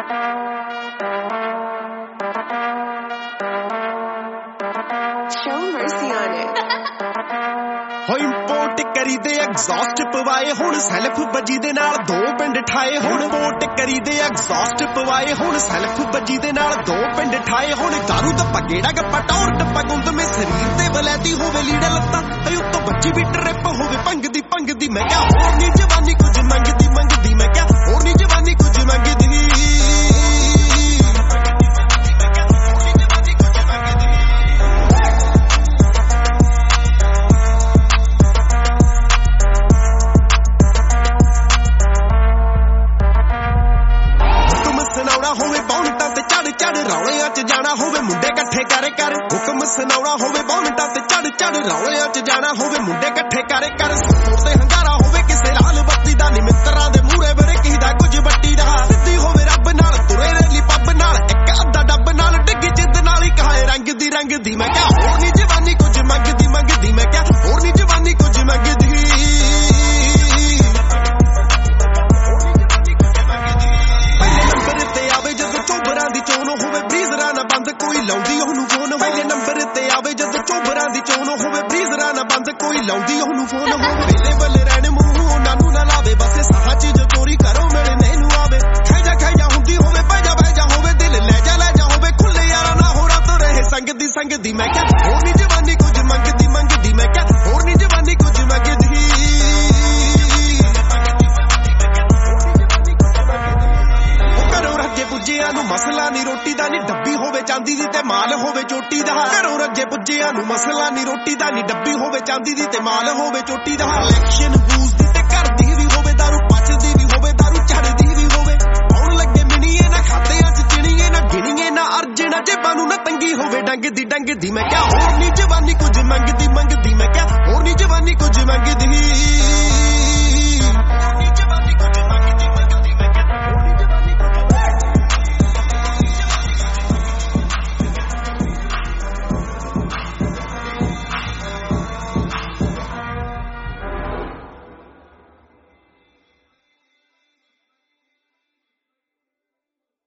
Show mercy on it. ਹੋਈ import ਕਰੀਦੇ exhaust ਪਵਾਏ ਹੁਣ ਸੈਲਫ ਬੱਜੀ ਦੇ ਨਾਲ ਦੋ ਪਿੰਡ ਠਾਏ ਹੁਣ ਇੰਪੋਰਟ ਕਰੀਦੇ ਐਗਜ਼ੌਸਟ ਪਵਾਏ ਹੁਣ ਸੈਲਫ ਬੱਜੀ ਦੇ ਨਾਲ ਦੋ ਪਿੰਡ ਠਾਏ ਹੁਣ ਦਾਰੂ ਦਾ ਪਗੇੜਾ ਗੱਪਾ ਟੌਰ ਟੱਪਾ ਗੁੰਦ ਮੇ ਸਰੀਰ ਤੇ ਵਲੈਤੀ ਹੋਵੇ ਲੀੜਾ ਲੱਤਾਂ ਅਈ ਉੱਤੋਂ ਬੱਜੀ ਵੀ ਟਰਿਪ ਹੋਵੇ ਭੰਗ ਦੀ ਮੈਂ ਕਿਹਾ ਹੋਰ ਨੀ ਜਵਾਨੀ ਕੁਝ ਮੰਗਦੀ ਮੈਂ ਕਿਹਾ ਹੋਰ ਨੀ ਜਵਾਨੀ ਕੁਝ ਮੰਗਦੀ ਹੋਵੇ ਬੌਂਟਾਂ ਤੇ ਚੜ ਰੌਲਿਆਂ 'ਚ ਜਾਣਾ ਹੋਵੇ ਮੁੰਡੇ ਇਕੱਠੇ ਕਰ ਹੁਕਮ ਸੁਣਾਉਣਾ ਹੋਵੇ ਬੌਂਟਾਂ ਤੇ ਚੜ ਰੌਲਿਆਂ 'ਚ ਜਾਣਾ ਹੋਵੇ ਮੁੰਡੇ ਇਕੱਠੇ ਕਰ ਸੋਤੇ ਹੰਗਾਰਾ ਹੋਵੇ ਕਿਸੇ ਲਾਲ ਬੱਤੀ ਦਾ ਨੀ ਮਿੱਤਰਾਂ ਦੇ ਮੂਹਰੇ ਬਰੇ ਕਿਹਦਾ ਕੁਝ ਬੱਟੀ ਦਾ ਸਿੱਧੀ ਹੋਵੇ ਰੱਬ ਨਾਲ ਤੁਰੇ ਰੈਲੀ ਪੱਬ ਨਾਲ ਇੱਕ ਅੱਧਾ ਡੱਬ ਨਾਲ ਡਿੱਗੀ ਜਿੱਦ ਨਾਲ ਹੀ ਕਹਾਏ ਰੰਗ ਦੀ ਮੈਂ ਕਿਹਾ ਹੋਰ ਨੀ ਜਵਾਨੀ ਕੁਝ ਮੰਗਦੀ ਮੈਂ ਕਿਹਾ ਹੋਰ ਨੀ ਜਵਾਨੀ ਕੁਝ ਮੰਗਦੀ ਦੀ ਚੋਣ ਹੋਵੇ ਬਰੀਜ਼ਰਾਂ ਨਾ ਬੰਦ ਕੋਈ ਲਾਉਂਦੀ ਉਹਨੂੰ ਫੋਨ ਪਹਿਲੇ ਨੰਬਰ ਤੇ ਆਵੇ ਜਦੋਂ ਚੋਬਰਾਂ ਦੀ ਚੋਣ ਹੋਵੇ ਬਰੀਜ਼ਰਾਂ ਨਾ ਬੰਦ ਕੋਈ ਲਾਉਂਦੀ ਉਹਨੂੰ ਫੋਨ ਹੋਵੇ ਵੇਲੇ ਬੱਲੇ ਰਹਿਣ ਮੂੰਹ ਉਹਨਾਂ ਨੂੰ ਨਾ ਲਾਵੇ ਬਸੇ ਸਾਹ ਚੀਜ਼ ਚੋਰੀ ਕਰੋ ਮੇਰੇ ਮੈਨੂੰ ਆਵੇ ਖਾਇਆ ਹੁੰਦੀ ਹੋਵੇ ਬਹਿ ਜਾ ਹੋਵੇ ਦਿਲ ਲੈ ਜਾ ਹੋਵੇ ਖੁੱਲੇ ਯਾਰਾਂ ਨਾ ਹੋ ਰਾਤ ਰਹੇ ਸੰਗਦੀ ਮੈਂ ਕਿਹਾ ਹੋਰ ਨੀ ਜਵਾਨੀ ਕੁਝ ਮੰਗਦੀ ਮੈਂ ਕਿਹਾ ਹੋਰ ਨੀ ਜਵਾਨੀ ਕੁਝ ਮੰਗਦੀ ਪੁੱਜਿਆਂ ਨੂੰ ਮਸਲਾ ਨੀ ਰੋਟੀ ਦਾ ਨੀ ਡੱਬੀ ਹੋਵੇ ਚਾਂਦੀ ਦੀ ਤੇ ਮਾਲ ਹੋਵੇ ਚੋਟੀ ਦਾ ਘਰੋਂ ਰੱਜੇ ਪੁੱਜਿਆਂ ਨੂੰ ਮਸਲਾ ਨੀ ਰੋਟੀ ਦਾ ਨੀ ਡੱਬੀ ਹੋਵੇ ਚਾਂਦੀ ਦੀ ਤੇ ਮਾਲ ਹੋਵੇ ਚੋਟੀ ਦਾ ਇਲੈਕਸ਼ਨ ਬੂਸ